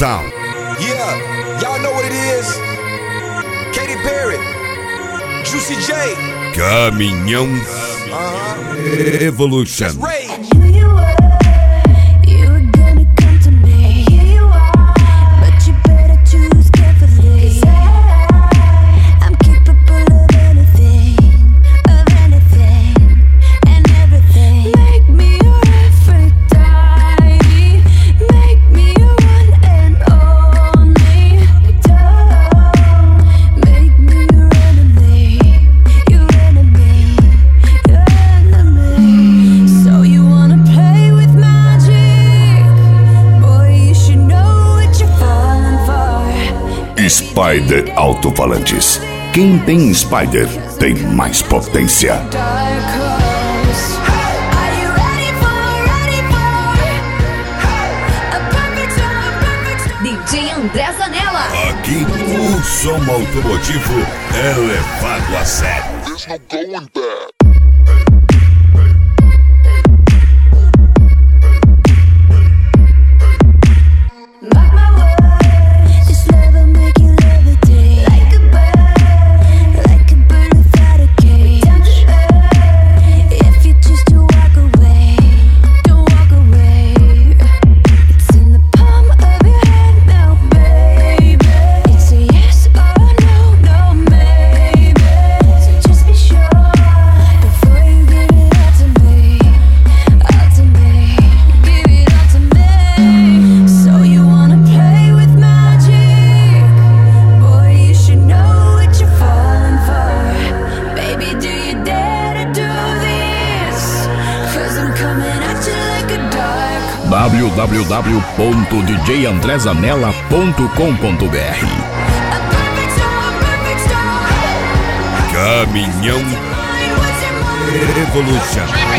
Sound. Yeah, y'all know what it is. Katy Perry, Juicy J. Caminhão Evolution. Spider Alto-Falantes. Quem tem Spider tem mais potência. DJ André Zanella. Aqui o som automotivo é levado a sério. There's no going back. www.djandrezanella.com.br. Caminhão Evolution.